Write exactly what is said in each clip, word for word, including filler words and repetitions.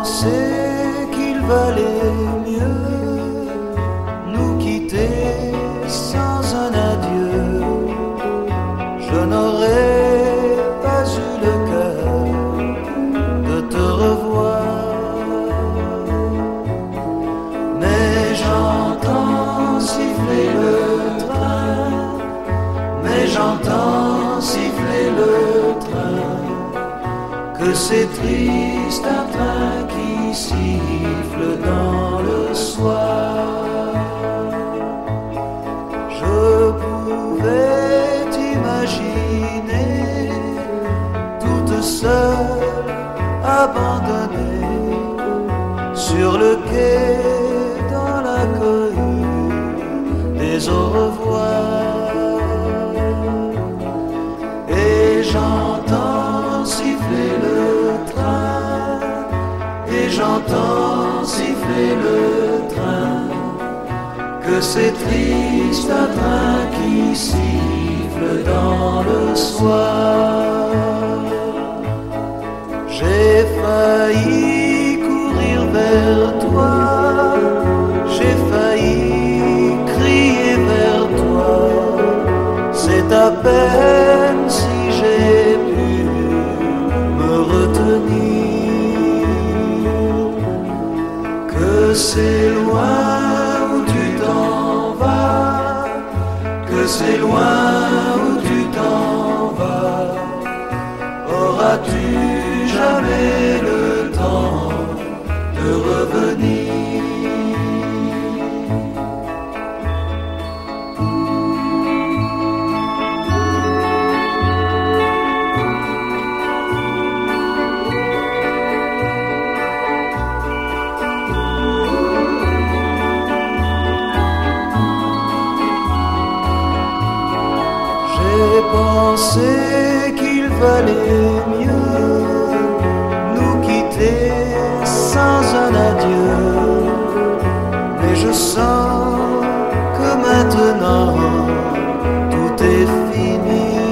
pensé qu'il valait mieux nous quitter sans un adieu. Je n'aurais pas eu le cœur de te revoir, mais j'entends siffler le train, mais j'entends siffler le train, que c'est triste un train qui siffle dans le soir. Je pouvais t'imaginer toute seule, abandonnée sur le quai dans la cohue des au revoir. Et j'entends siffler le train, et j'entends siffler le train, que c'est triste un train qui siffle dans le soir. J'ai failli courir vers toi, j'ai failli crier vers toi, c'est à peine si j'ai pu me retenir, que c'est loin où tu t'en vas, que c'est loin où tu t'en vas. Auras-tu jamais le temps de revenir? J'ai pensé qu'il valait mieux nous quitter sans un adieu, mais je sens que maintenant tout est fini,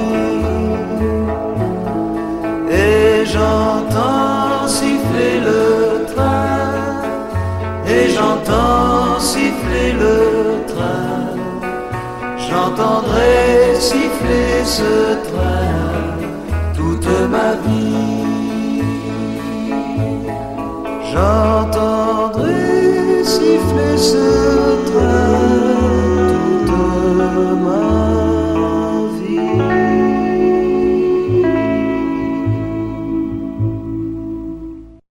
et j'entends siffler le train, et j'entends siffler le train, j'entendrai siffler ce train toute ma vie. J'entendrai siffler ce